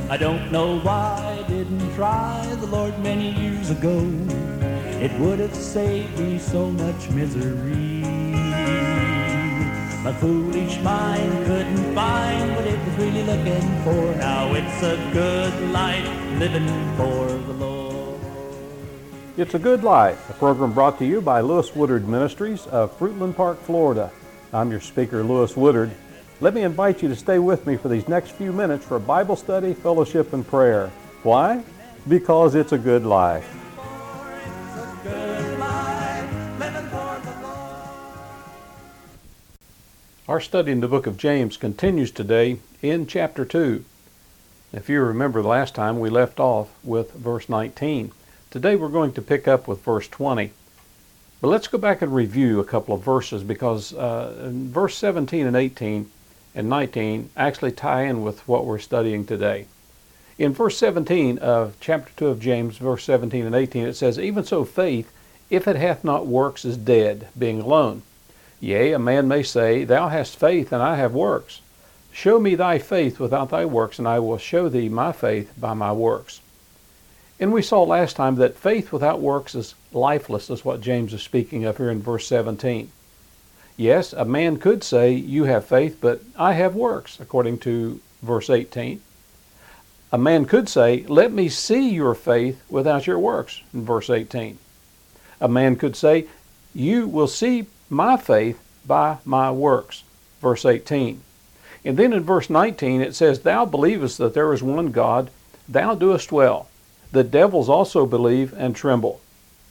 I don't know why I didn't try the Lord many years ago. It would have saved me so much misery. My foolish mind couldn't find what it was really looking for. Now it's a good life living for the Lord. It's a Good Life, a program brought to you by Lewis Woodard Ministries of Fruitland Park, Florida. I'm your speaker, Lewis Woodard. Let me invite you to stay with me for these next few minutes for Bible study, fellowship, and prayer. Why? Because it's a good life. Our study in the book of James continues today in chapter 2. If you remember last time, we left off with verse 19. Today we're going to pick up with verse 20. But let's go back and review a couple of verses because verse 17 and 18 and 19 actually tie in with what we're studying today. In verse 17 of chapter 2 of James, verse 17 and 18, it says, "Even so faith, if it hath not works, is dead, being alone. Yea, a man may say, Thou hast faith, and I have works. Show me thy faith without thy works, and I will show thee my faith by my works." And we saw last time that faith without works is lifeless, is what James is speaking of here in verse 17. Yes, a man could say, you have faith, but I have works, according to verse 18. A man could say, let me see your faith without your works, in verse 18. A man could say, you will see my faith by my works, verse 18. And then in verse 19 it says, Thou believest that there is one God, thou doest well. The devils also believe and tremble.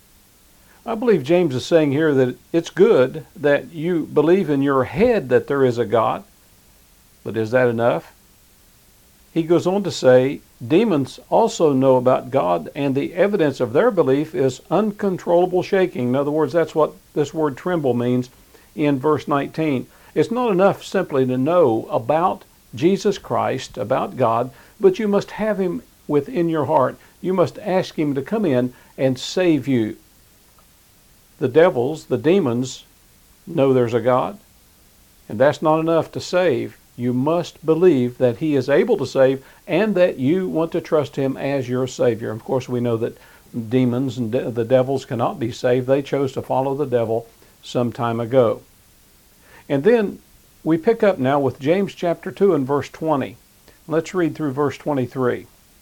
I believe James is saying here that it's good that you believe in your head that there is a God, but is that enough? He goes on to say, demons also know about God, and the evidence of their belief is uncontrollable shaking. In other words, that's what this word tremble means in verse 19. It's not enough simply to know about Jesus Christ, about God, but you must have him within your heart. You must ask him to come in and save you. The devils, the demons, know there's a God, and that's not enough to save. You must believe that he is able to save and that you want to trust him as your Savior. Of course, we know that demons and the devils cannot be saved. They chose to follow the devil some time ago. And then we pick up now with James chapter 2 and verse 20. Let's read through verse 23.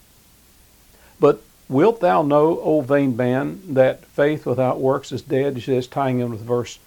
But wilt thou know, O vain man, that faith without works is dead? It says, tying in with verse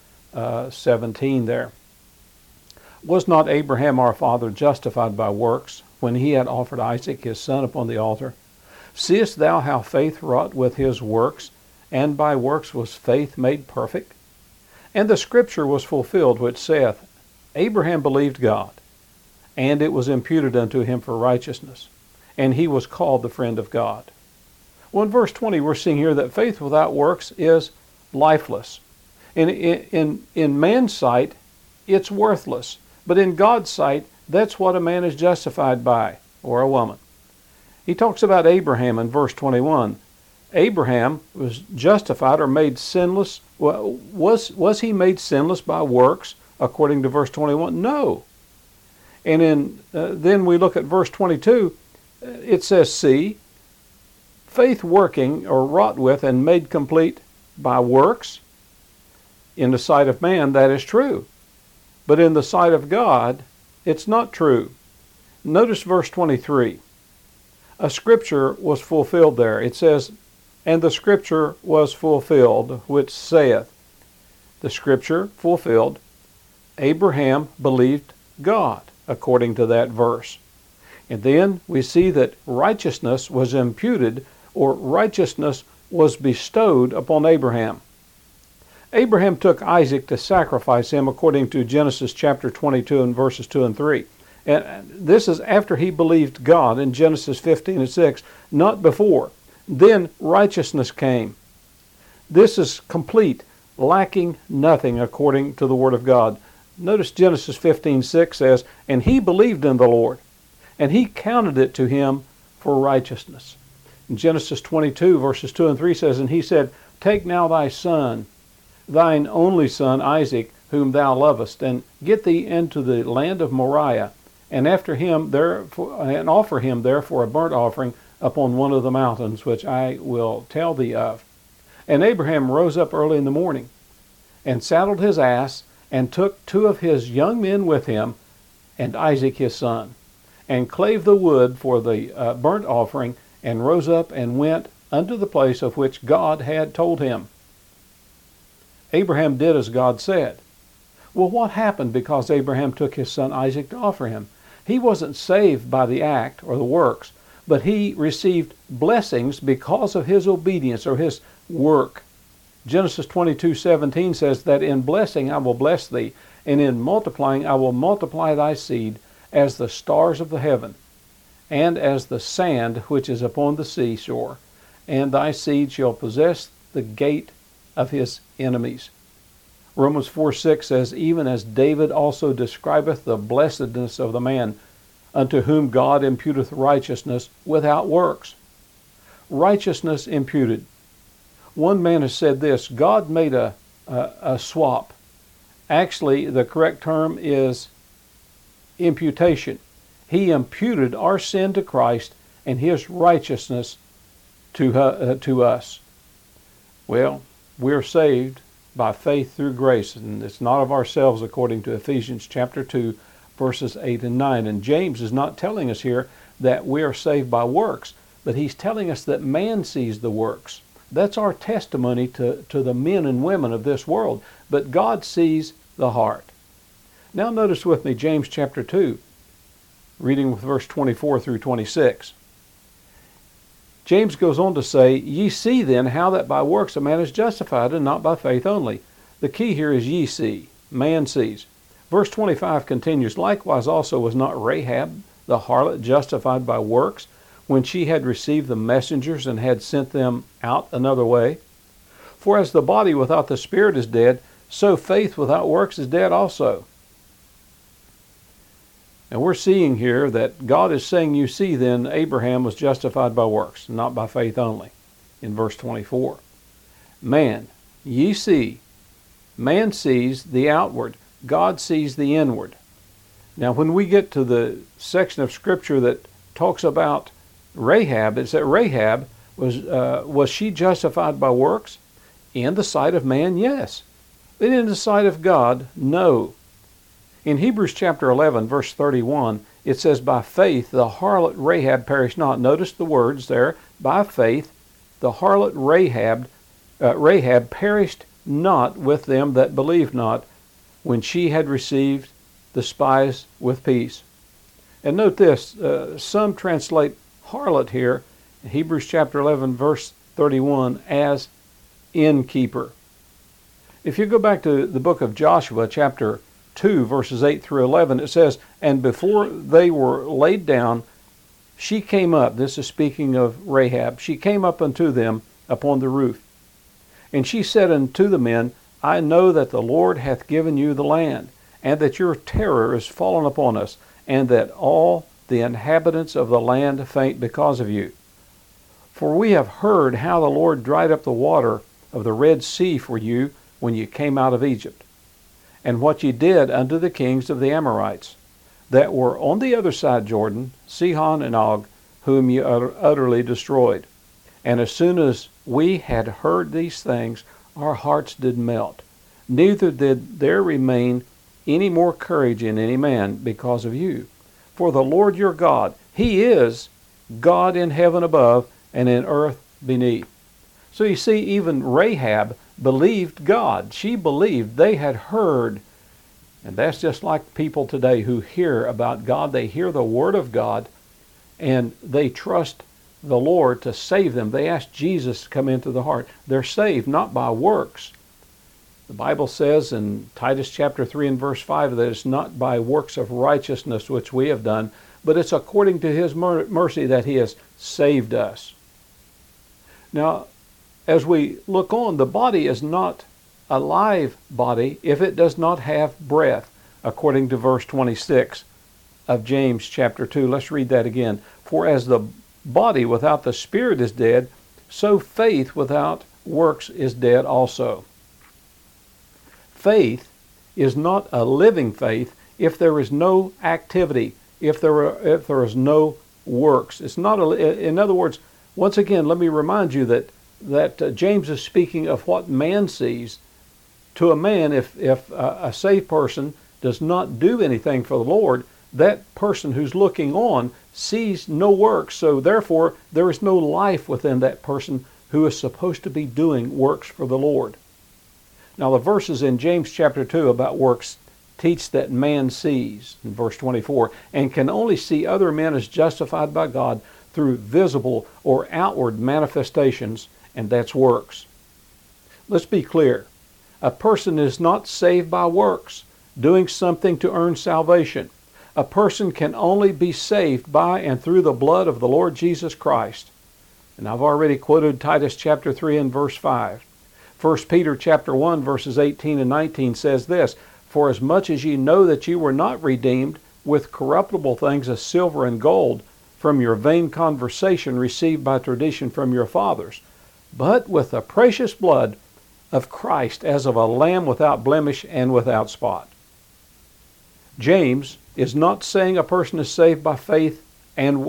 17 there. Was not Abraham our father justified by works when he had offered Isaac his son upon the altar? Seest thou how faith wrought with his works, and by works was faith made perfect? And the scripture was fulfilled which saith, Abraham believed God, and it was imputed unto him for righteousness, and he was called the friend of God. Well, in verse 20, we're seeing here that faith without works is lifeless. In man's sight, it's worthless. But in God's sight, that's what a man is justified by, or a woman. He talks about Abraham in verse 21. Abraham was justified or made sinless. Well, was he made sinless by works, according to verse 21? No. And then we look at verse 22. It says, see, faith working or wrought with and made complete by works, in the sight of man, that is true. But in the sight of God, it's not true. Notice verse 23. A scripture was fulfilled there. It says, and the scripture was fulfilled, which saith, the scripture fulfilled, Abraham believed God, according to that verse. And then we see that righteousness was imputed, or righteousness was bestowed upon Abraham. Abraham took Isaac to sacrifice him according to Genesis chapter 22 and verses 2 and 3. And this is after he believed God in Genesis 15 and 6, not before. Then righteousness came. This is complete, lacking nothing according to the Word of God. Notice Genesis 15:6 says, and he believed in the Lord, and he counted it to him for righteousness. In Genesis 22 verses 2 and 3 says, and he said, take now thy son, thine only son Isaac, whom thou lovest, and get thee into the land of Moriah, and offer him therefore a burnt offering upon one of the mountains which I will tell thee of. And Abraham rose up early in the morning, and saddled his ass, and took 2 of his young men with him, and Isaac his son, and clave the wood for the burnt offering, and rose up and went unto the place of which God had told him. Abraham did as God said. Well, what happened because Abraham took his son Isaac to offer him? He wasn't saved by the act or the works, but he received blessings because of his obedience or his work. Genesis 22:17 says that in blessing I will bless thee, and in multiplying I will multiply thy seed as the stars of the heaven, and as the sand which is upon the seashore, and thy seed shall possess the gate of his enemies. Romans 4:6 says, even as David also describeth the blessedness of the man, unto whom God imputeth righteousness without works. Righteousness imputed. One man has said this: God made a swap. Actually, the correct term is imputation. He imputed our sin to Christ and his righteousness to us. Well, we're saved by faith through grace, and it's not of ourselves, according to Ephesians chapter 2, verses 8 and 9. And James is not telling us here that we are saved by works, but he's telling us that man sees the works. That's our testimony to the men and women of this world. But God sees the heart. Now notice with me James chapter 2, reading with verse 24 through 26. James goes on to say, ye see then how that by works a man is justified, and not by faith only. The key here is ye see. Man sees. Verse 25 continues, likewise also was not Rahab the harlot justified by works, when she had received the messengers and had sent them out another way? For as the body without the spirit is dead, so faith without works is dead also. And we're seeing here that God is saying, you see then, Abraham was justified by works, not by faith only, in verse 24. Man, ye see, man sees the outward, God sees the inward. Now when we get to the section of Scripture that talks about Rahab, it's that Rahab was she justified by works? In the sight of man, yes. But in the sight of God, no. In Hebrews chapter 11, verse 31, it says, by faith the harlot Rahab perished not. Notice the words there. By faith the harlot Rahab perished not with them that believed not, when she had received the spies with peace. And note this, some translate harlot here, in Hebrews chapter 11, verse 31, as innkeeper. If you go back to the book of Joshua, chapter 2, verses 8 through 11, it says, and before they were laid down, she came up, this is speaking of Rahab, she came up unto them upon the roof. And she said unto the men, I know that the Lord hath given you the land, and that your terror is fallen upon us, and that all the inhabitants of the land faint because of you. For we have heard how the Lord dried up the water of the Red Sea for you when you came out of Egypt, and what ye did unto the kings of the Amorites, that were on the other side Jordan, Sihon and Og, whom ye utterly destroyed. And as soon as we had heard these things, our hearts did melt. Neither did there remain any more courage in any man because of you. For the Lord your God, he is God in heaven above and in earth beneath. So you see, even Rahab believed God. She believed. They had heard. And that's just like people today who hear about God. They hear the Word of God and they trust the Lord to save them. They ask Jesus to come into the heart. They're saved not by works. The Bible says in Titus chapter 3 and verse 5 that it's not by works of righteousness which we have done, but it's according to his mercy that he has saved us. Now, as we look on, the body is not a live body if it does not have breath, according to verse 26 of James chapter 2. Let's read that again. For as the body without the spirit is dead, so faith without works is dead also. Faith is not a living faith if there is no activity. if there is no works. It's not in other words, once again, let me remind you that James is speaking of what man sees. To a man, if a saved person does not do anything for the Lord, that person who's looking on sees no works, so therefore there is no life within that person who is supposed to be doing works for the Lord. Now the verses in James chapter 2 about works teach that man sees, in verse 24, and can only see other men as justified by God through visible or outward manifestations, and that's works. Let's be clear. A person is not saved by works, doing something to earn salvation. A person can only be saved by and through the blood of the Lord Jesus Christ. And I've already quoted Titus chapter 3 and verse 5. 1 Peter chapter 1 verses 18 and 19 says this, "For as much as ye know that ye were not redeemed with corruptible things as silver and gold from your vain conversation received by tradition from your fathers, but with the precious blood of Christ as of a lamb without blemish and without spot." James is not saying a person is saved by faith and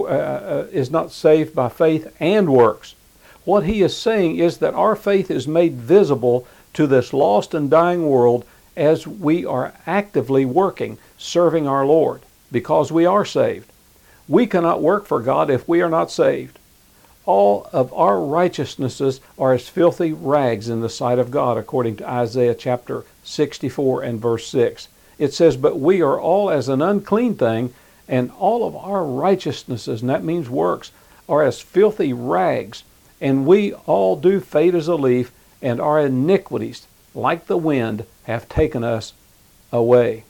works. What he is saying is that our faith is made visible to this lost and dying world as we are actively working, serving our Lord, because we are saved. We cannot work for God if we are not saved. All of our righteousnesses are as filthy rags in the sight of God, according to Isaiah chapter 64 and verse 6. It says, "But we are all as an unclean thing, and all of our righteousnesses," and that means works, "are as filthy rags, and we all do fade as a leaf, and our iniquities, like the wind, have taken us away."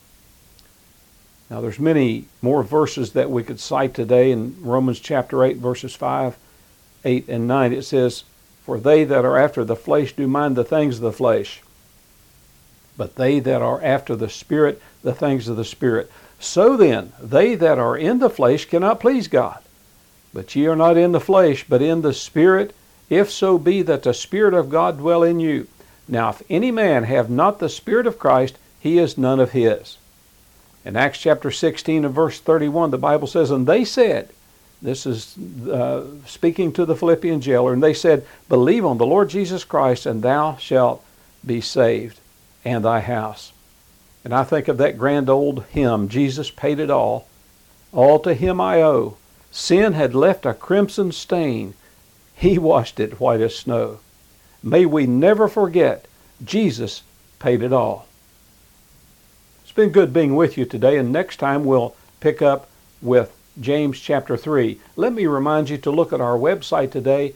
Now there's many more verses that we could cite today. In Romans chapter 8, verses 5, 8, and 9, it says, "For they that are after the flesh do mind the things of the flesh, but they that are after the Spirit, the things of the Spirit. So then, they that are in the flesh cannot please God. But ye are not in the flesh, but in the Spirit, if so be that the Spirit of God dwell in you. Now if any man have not the Spirit of Christ, he is none of his." In Acts chapter 16 and verse 31, the Bible says, "And they said," this is speaking to the Philippian jailer, "and they said, Believe on the Lord Jesus Christ, and thou shalt be saved, and thy house." And I think of that grand old hymn, "Jesus paid it all to him I owe. Sin had left a crimson stain, he washed it white as snow." May we never forget, Jesus paid it all. It's been good being with you today, and next time we'll pick up with James chapter 3. Let me remind you to look at our website today,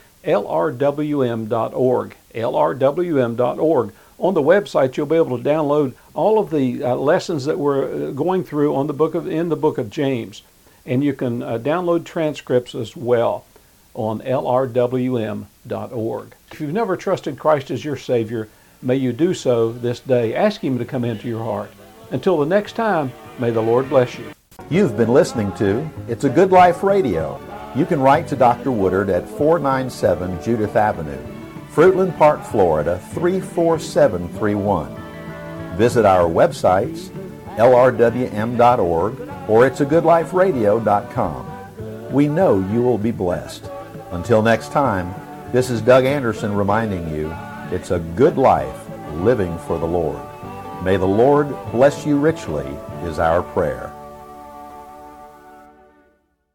lrwm.org, lrwm.org. On the website, you'll be able to download all of the lessons that we're going through in the book of James, and you can download transcripts as well on lrwm.org. If you've never trusted Christ as your Savior, may you do so this day. Ask Him to come into your heart. Until the next time, may the Lord bless you. You've been listening to It's a Good Life Radio. You can write to Dr. Woodard at 497 Judith Avenue, Fruitland Park, Florida 34731. Visit our websites, lrwm.org or it'sagoodliferadio.com. We know you will be blessed. Until next time, this is Doug Anderson reminding you, it's a good life living for the Lord. May the Lord bless you richly is our prayer.